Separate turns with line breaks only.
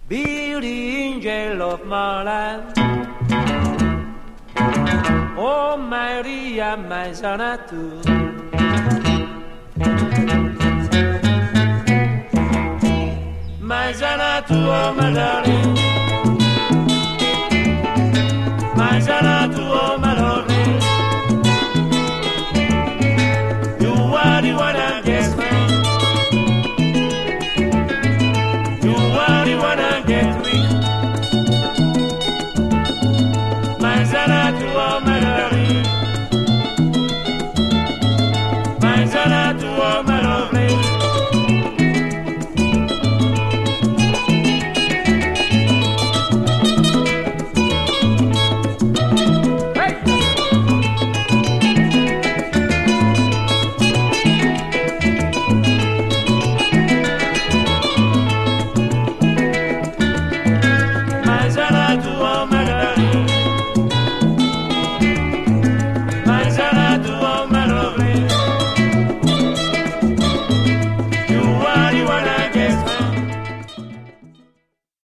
Be the angel of my life. Oh, Maria, my Xanadu. My Xanadu, oh, my darling. My Xanadu, oh, my darling. You are the one I guess for. You are the one I